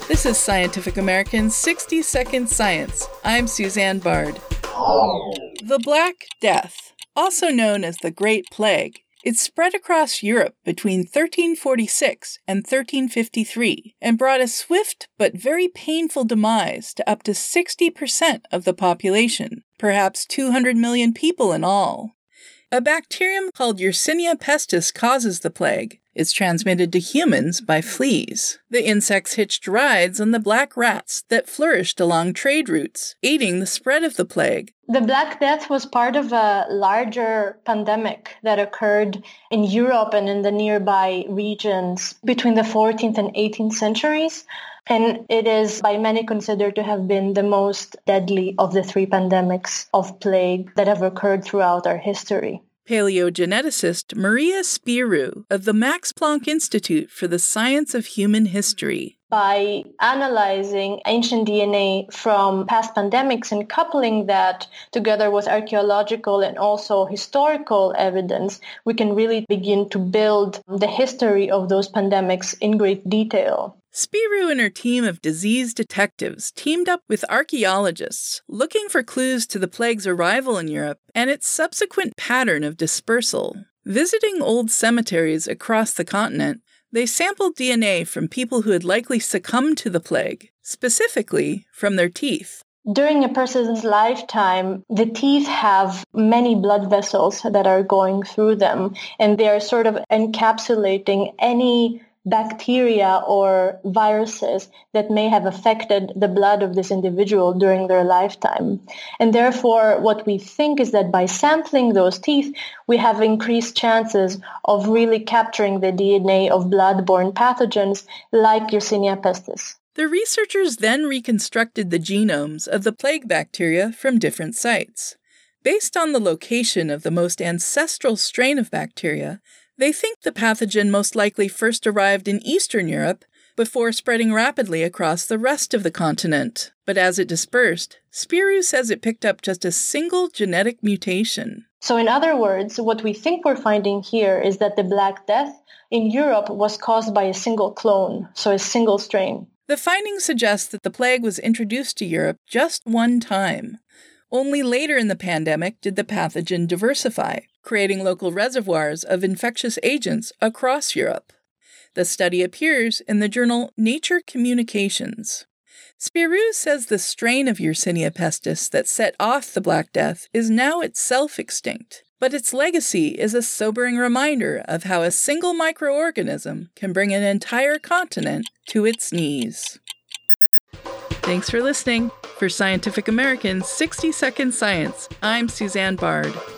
This is Scientific American's 60-Second Science. I'm Suzanne Bard. The Black Death, also known as the Great Plague, it spread across Europe between 1346 and 1353 and brought a swift but very painful demise to up to 60% of the population, perhaps 200 million people in all. A bacterium called Yersinia pestis causes the plague. It's transmitted to humans by fleas. The insects hitched rides on the black rats that flourished along trade routes, aiding the spread of the plague. The Black Death was part of a larger pandemic that occurred in Europe and in the nearby regions between the 14th and 18th centuries. And it is by many considered to have been the most deadly of the three pandemics of plague that have occurred throughout our history. Paleogeneticist Maria Spyrou of the Max Planck Institute for the Science of Human History. By analyzing ancient DNA from past pandemics and coupling that together with archaeological and also historical evidence, we can really begin to build the history of those pandemics in great detail. Spyrou and her team of disease detectives teamed up with archaeologists looking for clues to the plague's arrival in Europe and its subsequent pattern of dispersal. Visiting old cemeteries across the continent, they sampled DNA from people who had likely succumbed to the plague, specifically from their teeth. During a person's lifetime, the teeth have many blood vessels that are going through them, and they are sort of encapsulating any bacteria or viruses that may have affected the blood of this individual during their lifetime. And therefore, what we think is that by sampling those teeth, we have increased chances of really capturing the DNA of blood-borne pathogens like Yersinia pestis. The researchers then reconstructed the genomes of the plague bacteria from different sites. Based on the location of the most ancestral strain of bacteria, they think the pathogen most likely first arrived in Eastern Europe before spreading rapidly across the rest of the continent. But as it dispersed, Spyrou says it picked up just a single genetic mutation. So in other words, what we think we're finding here is that the Black Death in Europe was caused by a single clone, so a single strain. The findings suggest that the plague was introduced to Europe just one time. Only later in the pandemic did the pathogen diversify, creating local reservoirs of infectious agents across Europe. The study appears in the journal Nature Communications. Spyrou says the strain of Yersinia pestis that set off the Black Death is now itself extinct, but its legacy is a sobering reminder of how a single microorganism can bring an entire continent to its knees. Thanks for listening. For Scientific American's 60-Second Science, I'm Suzanne Bard.